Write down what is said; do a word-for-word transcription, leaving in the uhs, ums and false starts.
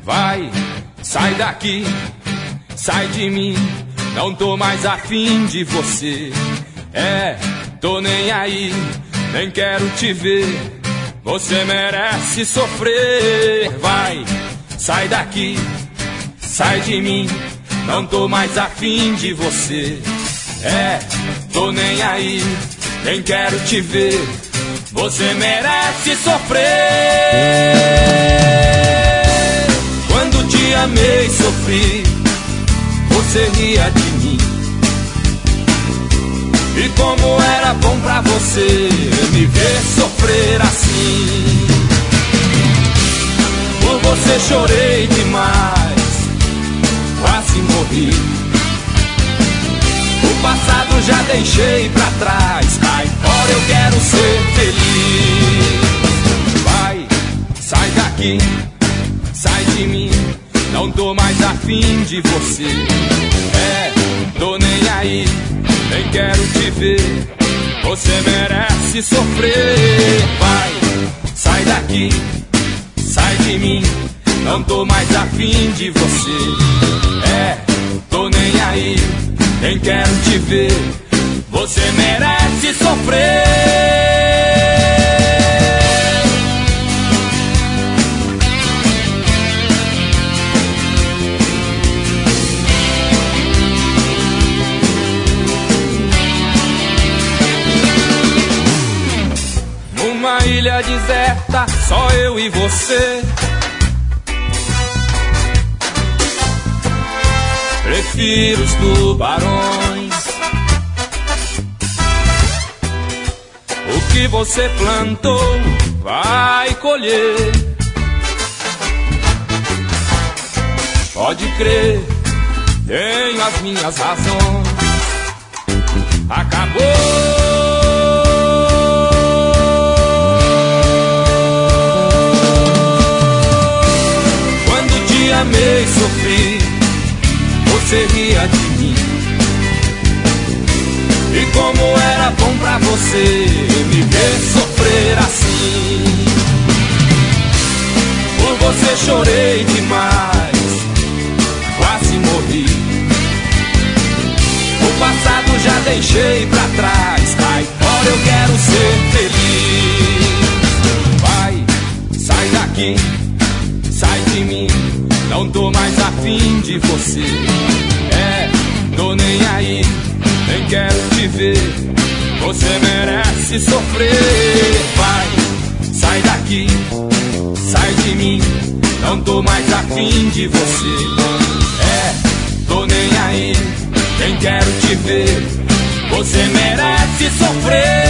Vai, sai daqui, sai de mim. Não tô mais afim de você. É, tô nem aí, nem quero te ver. Você merece sofrer. Vai, sai daqui, sai de mim. Não tô mais afim de você. É, tô nem aí, nem quero te ver. Você merece sofrer. Quando te amei, sofri. Você ria de mim. E como era bom pra você me ver sofrer assim. Por você chorei demais, quase morri. O passado já deixei pra trás. Agora eu quero ser feliz. Vai, sai daqui, sai de mim. Não tô mais afim de você. É, tô nem aí, nem quero te ver. Você merece sofrer. Vai, sai daqui, sai de mim. Não tô mais afim de você. É, tô nem aí, nem quero te ver. Você merece sofrer. Numa ilha deserta, só eu e você. Prefiro os tubarões. O que você plantou vai colher. Pode crer, tenho as minhas razões. Acabou. Quando te amei, sofri. Você ria de mim. E como era bom pra você me ver sofrer assim. Por você chorei demais, quase morri. O passado já deixei pra trás. Agora eu quero ser feliz. Vai, sai daqui, sai de mim. Não tô mais afim de você. É, tô nem aí, nem quero te ver. Você merece sofrer. Vai, sai daqui, sai de mim. Não tô mais afim de você. É, tô nem aí, nem quero te ver. Você merece sofrer.